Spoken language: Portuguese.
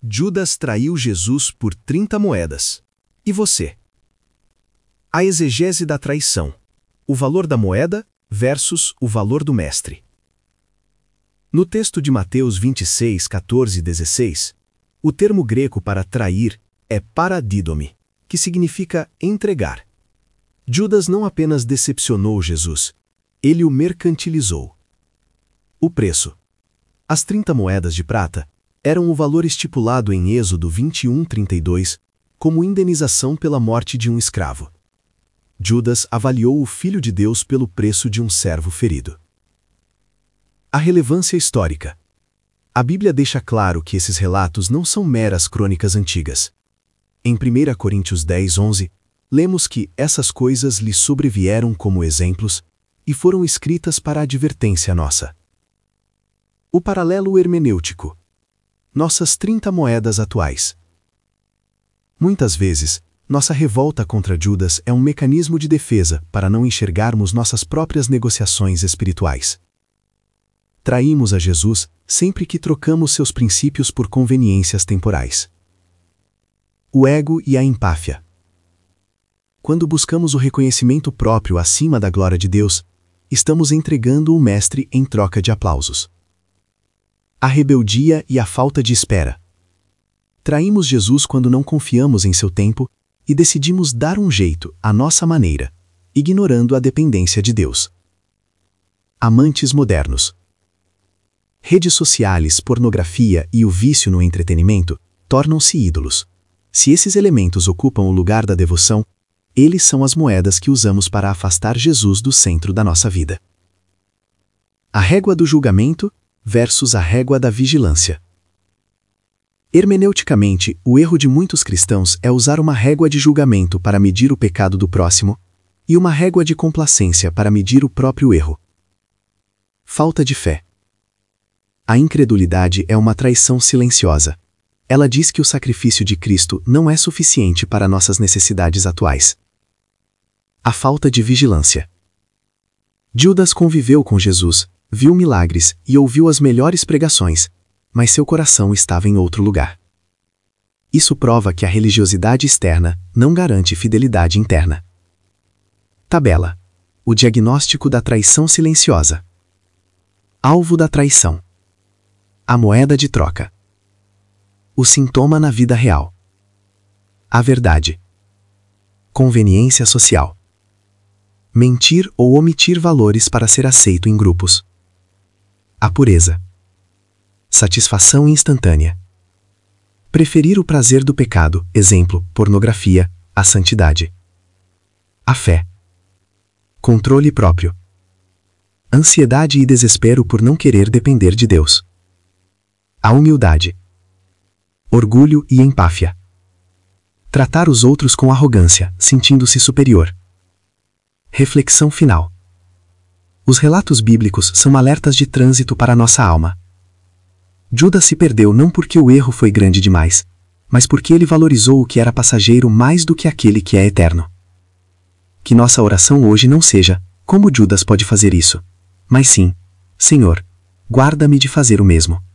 Judas traiu Jesus por 30 moedas. E você? A exegese da traição. O valor da moeda versus o valor do mestre. No texto de Mateus 26, 14 e 16, o termo grego para trair é paradidomi, que significa entregar. Judas não apenas decepcionou Jesus, ele o mercantilizou. O preço. As 30 moedas de prata eram o valor estipulado em Êxodo 21:32 como indenização pela morte de um escravo. Judas avaliou o Filho de Deus pelo preço de um servo ferido. A relevância histórica. A Bíblia deixa claro que esses relatos não são meras crônicas antigas. Em 1 Coríntios 10:11, lemos que essas coisas lhe sobrevieram como exemplos e foram escritas para advertência nossa. O paralelo hermenêutico. Nossas 30 moedas atuais. Muitas vezes, nossa revolta contra Judas é um mecanismo de defesa para não enxergarmos nossas próprias negociações espirituais. Traímos a Jesus sempre que trocamos seus princípios por conveniências temporais. O ego e a empáfia. Quando buscamos o reconhecimento próprio acima da glória de Deus, estamos entregando o Mestre em troca de aplausos. A rebeldia e a falta de espera. Traímos Jesus quando não confiamos em seu tempo e decidimos dar um jeito, à nossa maneira, ignorando a dependência de Deus. Amantes modernos. Redes sociais, pornografia e o vício no entretenimento tornam-se ídolos. Se esses elementos ocupam o lugar da devoção, eles são as moedas que usamos para afastar Jesus do centro da nossa vida. A régua do julgamento versus a régua da vigilância. Hermeneuticamente, o erro de muitos cristãos é usar uma régua de julgamento para medir o pecado do próximo e uma régua de complacência para medir o próprio erro. Falta de fé. A incredulidade é uma traição silenciosa. Ela diz que o sacrifício de Cristo não é suficiente para nossas necessidades atuais. A falta de vigilância. Judas conviveu com Jesus, viu milagres e ouviu as melhores pregações, mas seu coração estava em outro lugar. Isso prova que a religiosidade externa não garante fidelidade interna. Tabela. O diagnóstico da traição silenciosa. Alvo da traição. A moeda de troca. O sintoma na vida real. A verdade. Conveniência social. Mentir ou omitir valores para ser aceito em grupos. A pureza. Satisfação instantânea. Preferir o prazer do pecado, exemplo, pornografia, à santidade. A fé. Controle próprio. Ansiedade e desespero por não querer depender de Deus. A humildade. Orgulho e empáfia. Tratar os outros com arrogância, sentindo-se superior. Reflexão final. Os relatos bíblicos são alertas de trânsito para nossa alma. Judas se perdeu não porque o erro foi grande demais, mas porque ele valorizou o que era passageiro mais do que aquele que é eterno. Que nossa oração hoje não seja, como Judas pode fazer isso, mas sim, Senhor, guarda-me de fazer o mesmo.